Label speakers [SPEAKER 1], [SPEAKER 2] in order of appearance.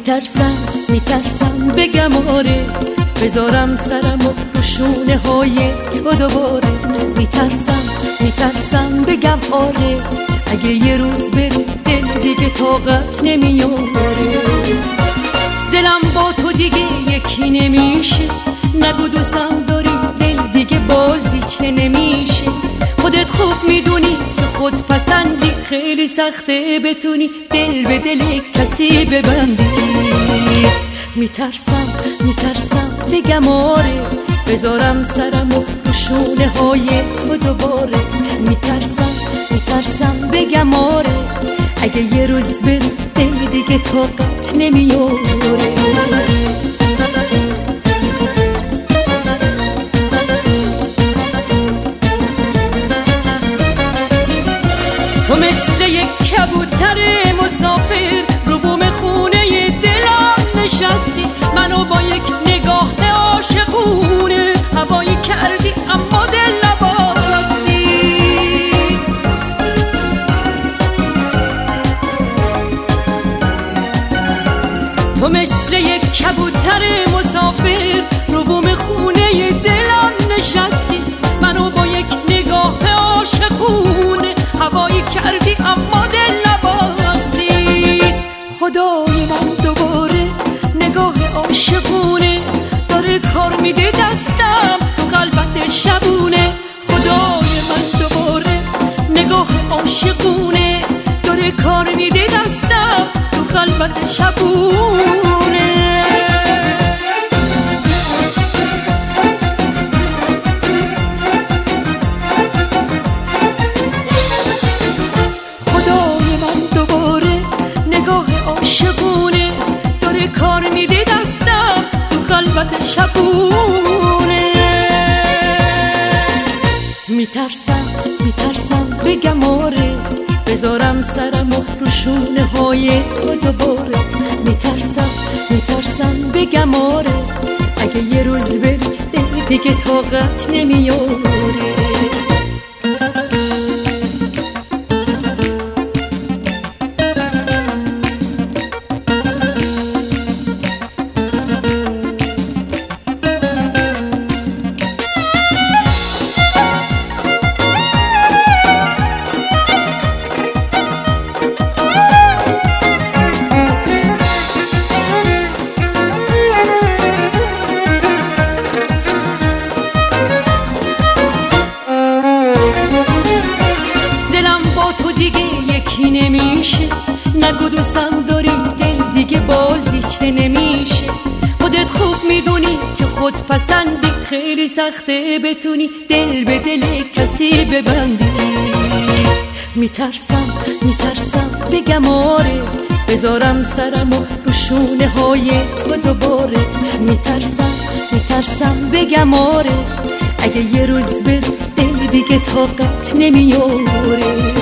[SPEAKER 1] میترسم بگم آره، بذارم سرمو رو شونه های تو دوباره. میترسم بگم آره، اگه یه روز بری دل دیگه طاقت نمیاره. دلم با تو دیگه یکی نمیشه، نگو دوستم داری دل دیگه بازی چه نمیشه. خودت خوب میدونی که خود پسندی، خیلی سخته بتونی دل به دل کسی ببندی. میترسم بگم آره، بذارم سرمو رو شونه های تو دوباره. میترسم بگم آره، اگه یه روز بری دل دیگه طاقت نمیاره. تو مثل یک کبوتر مسافر رو بوم خونه دلم نشستی، منو با یک نگاه عاشقونه هوایی کردی اما دل نباستی. تو مثل یک کبوتر مسافر رو بوم خونه دلم نشستی، منو با یک نگاه عاشقونه هوایی کردی اما دل نباستی. خدای من دوباره نگاه عاشقونه داره کار میده دستم تو قلبت شبونه. خدای من دوباره نگاه عاشقونه داره کار میده دستم تو قلبت شبونه. کار میده دستم تو قلبت شبونه. میترسم بگم آره، بذارم سرمو رو شونه های تو دوباره. میترسم بگم آره، اگه یه روز بری دل دیگه طاقت نمیاره. نمیشه، نگو دوستم داری دل دیگه بازی چه نمیشه. خودت خوب میدونی که خود پسندی، خیلی سخته بتونی دل به دل کسی ببندی. میترسم بگم آره، بذارم سرمو رو شونه های تو دوباره. میترسم بگم آره، اگه یه روز بری دل دیگه طاقت نمیاره.